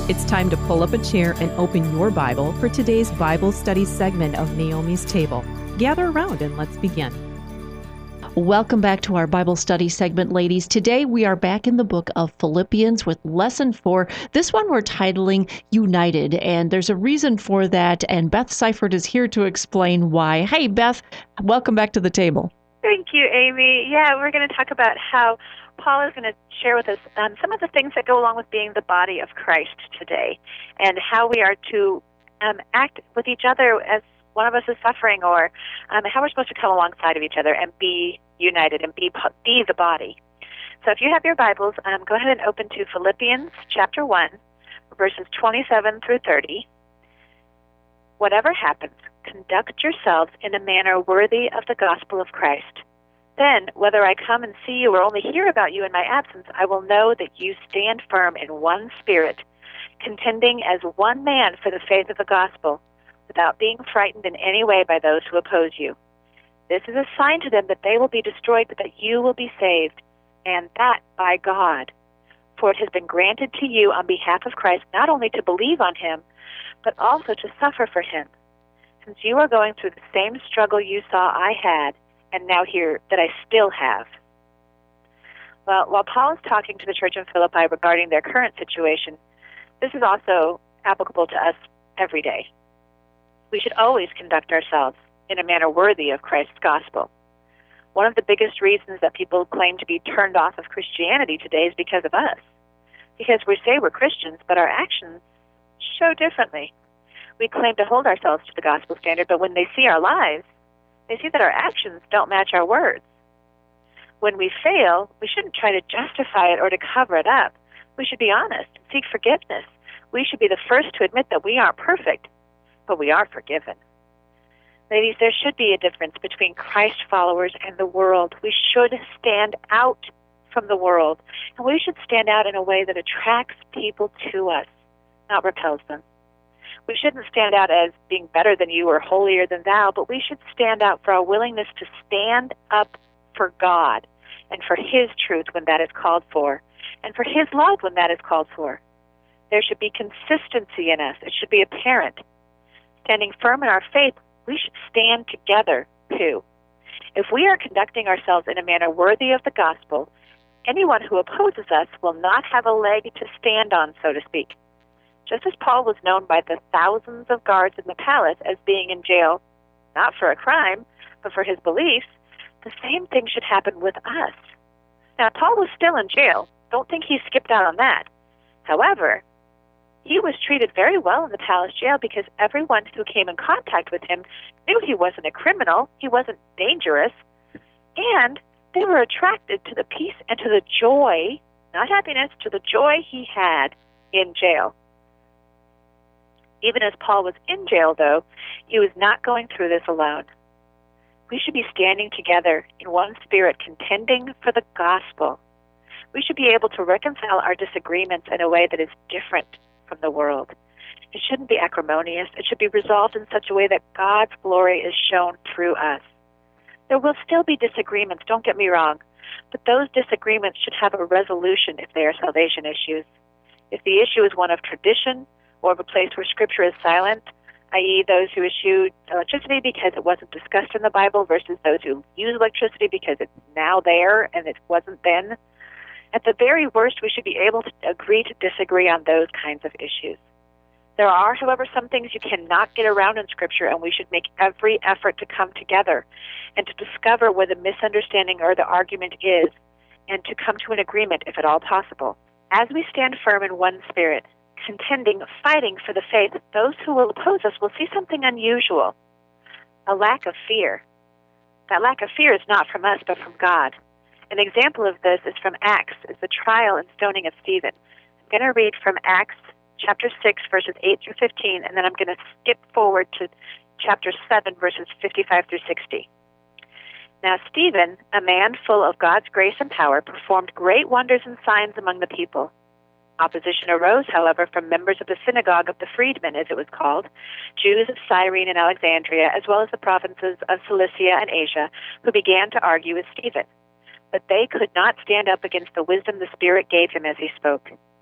It's time to pull up a chair and open your Bible for today's Bible study segment of Naomi's Table. Gather around and let's begin. Welcome back to our Bible study segment, ladies. Today we are back in the book of Philippians with lesson 4. This one we're titling United, and there's a reason for that, and Beth Seifert is here to explain why. Hey, Beth, welcome back to the table. Thank you, Amy. Yeah, we're going to talk about how Paul is going to share with us some of the things that go along with being the body of Christ today, and how we are to act with each other as one of us is suffering, or how we're supposed to come alongside of each other and be united and be the body. So if you have your Bibles, go ahead and open to Philippians chapter 1, verses 27 through 30. Whatever happens, conduct yourselves in a manner worthy of the gospel of Christ. Then, whether I come and see you or only hear about you in my absence, I will know that you stand firm in one spirit, contending as one man for the faith of the gospel, without being frightened in any way by those who oppose you. This is a sign to them that they will be destroyed, but that you will be saved, and that by God. For it has been granted to you on behalf of Christ not only to believe on him, but also to suffer for him, since you are going through the same struggle you saw I had, and now hear that I still have. Well, while Paul is talking to the church in Philippi regarding their current situation, this is also applicable to us every day. We should always conduct ourselves in a manner worthy of Christ's gospel. One of the biggest reasons that people claim to be turned off of Christianity today is because of us. Because we say we're Christians, but our actions show differently. We claim to hold ourselves to the gospel standard, but when they see our lives, they see that our actions don't match our words. When we fail, we shouldn't try to justify it or to cover it up. We should be honest and seek forgiveness. We should be the first to admit that we aren't perfect, but we are forgiven. Ladies, there should be a difference between Christ followers and the world. We should stand out from the world, and we should stand out in a way that attracts people to us, not repels them. We shouldn't stand out as being better than you or holier than thou, but we should stand out for our willingness to stand up for God and for his truth when that is called for, and for his love when that is called for. There should be consistency in us. It should be apparent. Standing firm in our faith, we should stand together, too. If we are conducting ourselves in a manner worthy of the gospel, anyone who opposes us will not have a leg to stand on, so to speak. Just as Paul was known by the thousands of guards in the palace as being in jail, not for a crime, but for his beliefs, the same thing should happen with us. Now, Paul was still in jail. Don't think he skipped out on that. However, he was treated very well in the palace jail because everyone who came in contact with him knew he wasn't a criminal, he wasn't dangerous, and they were attracted to the peace and to the joy, not happiness, to the joy he had in jail. Even as Paul was in jail, though, he was not going through this alone. We should be standing together in one spirit, contending for the gospel. We should be able to reconcile our disagreements in a way that is different from the world. It shouldn't be acrimonious. It should be resolved in such a way that God's glory is shown through us. There will still be disagreements, don't get me wrong, but those disagreements should have a resolution if they are salvation issues. If the issue is one of tradition, or of a place where Scripture is silent, i.e. those who eschewed electricity because it wasn't discussed in the Bible versus those who use electricity because it's now there and it wasn't then. At the very worst, we should be able to agree to disagree on those kinds of issues. There are, however, some things you cannot get around in Scripture, and we should make every effort to come together and to discover where the misunderstanding or the argument is, and to come to an agreement if at all possible. As we stand firm in one spirit, contending, fighting for the faith, those who will oppose us will see something unusual, a lack of fear. That lack of fear is not from us, but from God. An example of this is from Acts, is the trial and stoning of Stephen. I'm going to read from Acts chapter 6, verses 8 through 15, and then I'm going to skip forward to chapter 7, verses 55 through 60. Now Stephen, a man full of God's grace and power, performed great wonders and signs among the people. Opposition arose, however, from members of the synagogue of the freedmen, as it was called, Jews of Cyrene and Alexandria, as well as the provinces of Cilicia and Asia, who began to argue with Stephen. But they could not stand up against the wisdom the Spirit gave him as he spoke.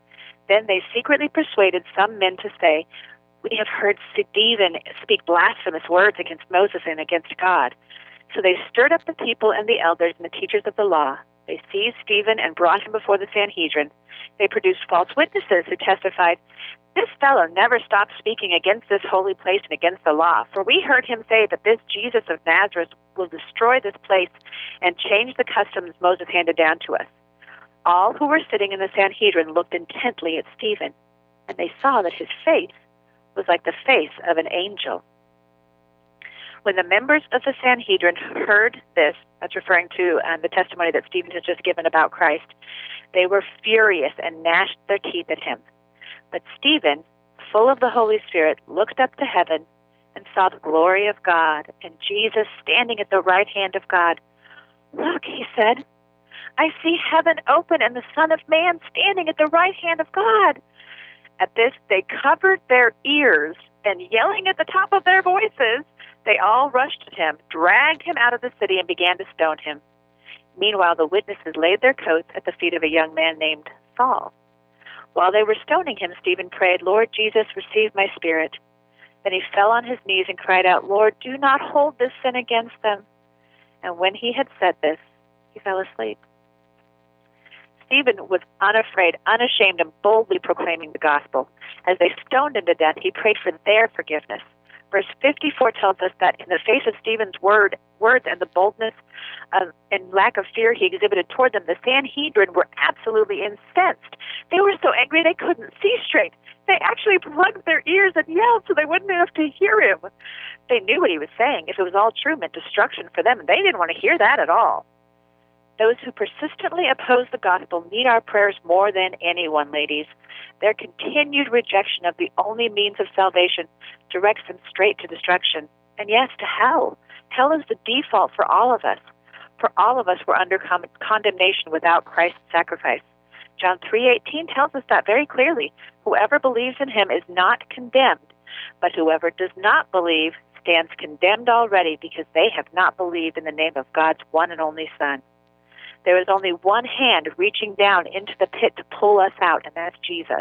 Then they secretly persuaded some men to say, "We have heard Stephen speak blasphemous words against Moses and against God." So they stirred up the people and the elders and the teachers of the law. They seized Stephen and brought him before the Sanhedrin. They produced false witnesses who testified, "This fellow never stopped speaking against this holy place and against the law. For we heard him say that this Jesus of Nazareth will destroy this place and change the customs Moses handed down to us." All who were sitting in the Sanhedrin looked intently at Stephen, and they saw that his face was like the face of an angel. When the members of the Sanhedrin heard this, that's referring to the testimony that Stephen has just given about Christ, they were furious and gnashed their teeth at him. But Stephen, full of the Holy Spirit, looked up to heaven and saw the glory of God and Jesus standing at the right hand of God. "Look," he said, "I see heaven open and the Son of Man standing at the right hand of God." At this, they covered their ears, and yelling at the top of their voices, they all rushed at him, dragged him out of the city, and began to stone him. Meanwhile, the witnesses laid their coats at the feet of a young man named Saul. While they were stoning him, Stephen prayed, "Lord Jesus, receive my spirit." Then he fell on his knees and cried out, "Lord, do not hold this sin against them." And when he had said this, he fell asleep. Stephen was unafraid, unashamed, and boldly proclaiming the gospel. As they stoned him to death, he prayed for their forgiveness. Verse 54 tells us that in the face of Stephen's words and the boldness and lack of fear he exhibited toward them, the Sanhedrin were absolutely incensed. They were so angry they couldn't see straight. They actually plugged their ears and yelled so they wouldn't have to hear him. They knew what he was saying. If it was all true, it meant destruction for them, and they didn't want to hear that at all. Those who persistently oppose the gospel need our prayers more than anyone, ladies. Their continued rejection of the only means of salvation directs them straight to destruction. And yes, to hell. Hell is the default for all of us. For all of us, we're under condemnation without Christ's sacrifice. John 3:18 tells us that very clearly. Whoever believes in him is not condemned, but whoever does not believe stands condemned already because they have not believed in the name of God's one and only Son. There is only one hand reaching down into the pit to pull us out, and that's Jesus.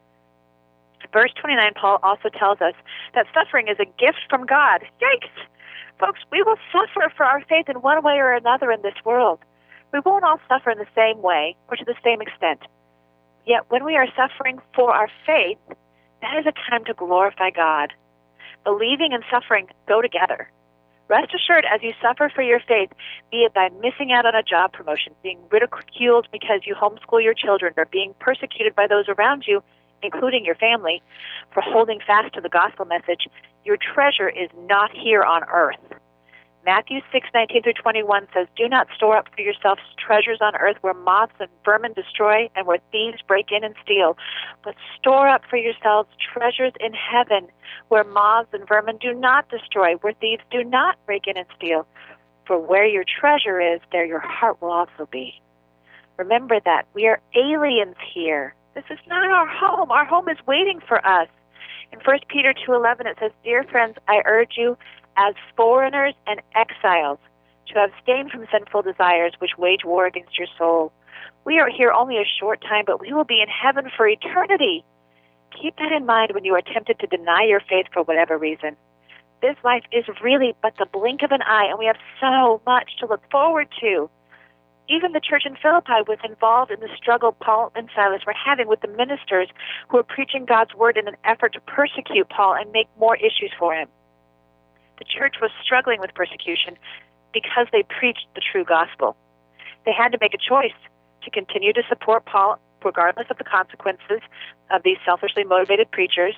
In verse 29, Paul also tells us that suffering is a gift from God. Yikes! Folks, we will suffer for our faith in one way or another in this world. We won't all suffer in the same way or to the same extent. Yet when we are suffering for our faith, that is a time to glorify God. Believing and suffering go together. Rest assured, as you suffer for your faith, be it by missing out on a job promotion, being ridiculed because you homeschool your children, or being persecuted by those around you, including your family, for holding fast to the gospel message, your treasure is not here on earth. Matthew 6:19-21 says, "Do not store up for yourselves treasures on earth where moths and vermin destroy and where thieves break in and steal, but store up for yourselves treasures in heaven where moths and vermin do not destroy, where thieves do not break in and steal. For where your treasure is, there your heart will also be." Remember that. We are aliens here. This is not our home. Our home is waiting for us. In 1 Peter 2:11 it says, "Dear friends, I urge you as foreigners and exiles to abstain from sinful desires which wage war against your soul. We are here only a short time, but we will be in heaven for eternity." Keep that in mind when you are tempted to deny your faith for whatever reason. This life is really but the blink of an eye, and we have so much to look forward to. Even the church in Philippi was involved in the struggle Paul and Silas were having with the ministers who were preaching God's word in an effort to persecute Paul and make more issues for him. The church was struggling with persecution because they preached the true gospel. They had to make a choice to continue to support Paul regardless of the consequences of these selfishly motivated preachers,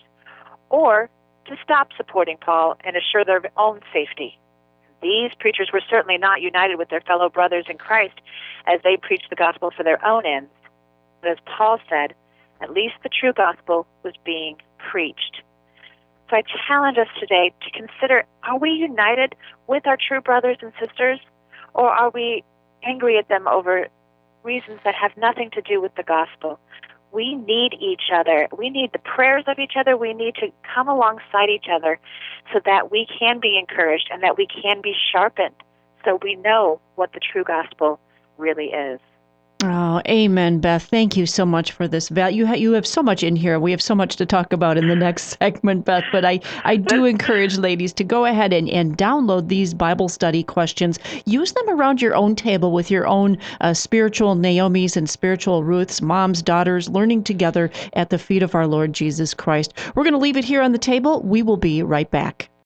or to stop supporting Paul and assure their own safety. These preachers were certainly not united with their fellow brothers in Christ as they preached the gospel for their own ends. But as Paul said, at least the true gospel was being preached. So I challenge us today to consider, are we united with our true brothers and sisters, or are we angry at them over reasons that have nothing to do with the gospel? We need each other. We need the prayers of each other. We need to come alongside each other so that we can be encouraged and that we can be sharpened so we know what the true gospel really is. Oh, amen, Beth. Thank you so much for this. You have so much in here. We have so much to talk about in the next segment, Beth. But I do encourage ladies to go ahead and download these Bible study questions. Use them around your own table with your own spiritual Naomis and spiritual Ruths, moms, daughters, learning together at the feet of our Lord Jesus Christ. We're going to leave it here on the table. We will be right back.